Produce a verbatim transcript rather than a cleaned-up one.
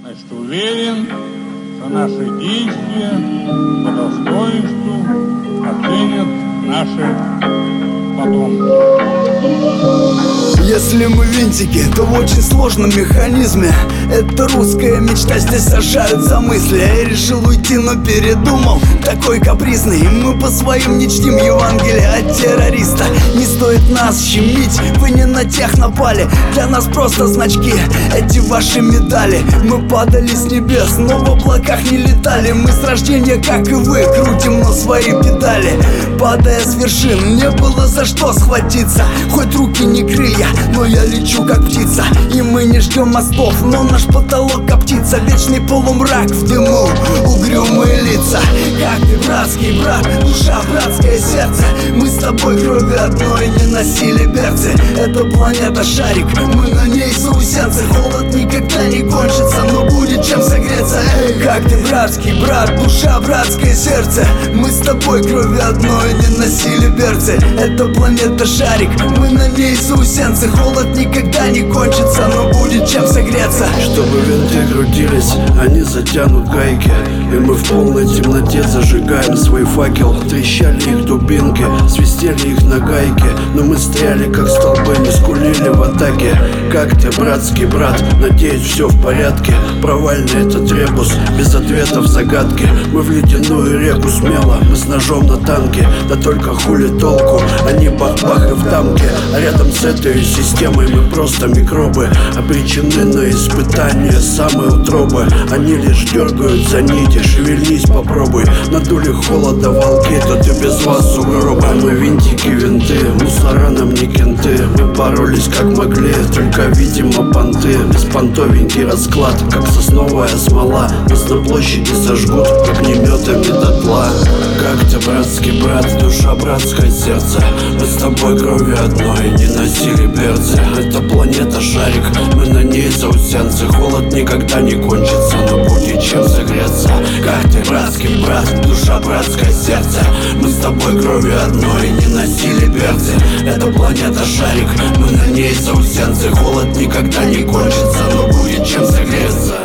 Значит, уверен, что наши действия по достоинству оценят наши потомки. Если мы винтики, то в очень сложном механизме. Это русская мечта, здесь сажаются мысли. Я решил уйти, но передумал, такой капризный. Мы по своим не чтим Евангелие от террориста. Не стоит нас щемить, вы не на тех напали. Для нас просто значки, эти ваши медали. Мы падали с небес, но в облаках не летали. Мы с рождения, как и вы, крутим на свои педали. Падая с вершин, не было за что схватиться. Хоть руки не крылья, но я лечу как птица. И мы не ждем мостов, но наш потолок коптится. Вечный полумрак в дыму, угрюмые лица. Как ты, братский брат, душа, братское сердце. Мы с тобой крови одной не носили берцы. Это планета шарик, мы на ней заусенцы. Холод никогда не кончится, но будет чем согреться. Эй, как ты, братский брат, душа, братское сердце. Мы с тобой крови одной не носили берцы. Это планета шарик, мы на ней заусенцы. Холод никогда не кончится, но будет чем согреться. Чтобы винты крутились, они затянут гайки. И мы в полной темноте зажигаем свой факел. Трещали их дубинки, свистели их на гайке. Но мы стряли как столбы, не скулили в атаке. Как ты, братский брат, надеюсь, все в порядке. Провальный этот ребус, без ответов загадки. Мы в ледяную реку смело, мы с ножом на танке. Да только хули толку, они бах-бах и в дамке. А рядом с этой системой мы просто микробы, обречены на испытания самой утробы. Они лишь дергают за нити, шевельнись попробуй. Надули холода волки, тут и без вас угроба. Мы винтики, винты, мусора нам не кенты. Мы боролись как могли, только видимо понты. Беспонтовенький расклад, как сосновая смола. Нас на площади сожгут огнеметами дотла. Как ты, братский брат, душа, братское сердце. Мы с тобой крови одной не носили берцы. Это планета шарик, мы на ней заусенцы. Холод никогда не кончится, но будет чем согреться. Как ты, братский брат, душа, братское сердце. Мы с тобой крови одной не носили берцы. Это планета шарик, мы на ней заусенцы. Холод никогда не кончится, но будет чем согреться.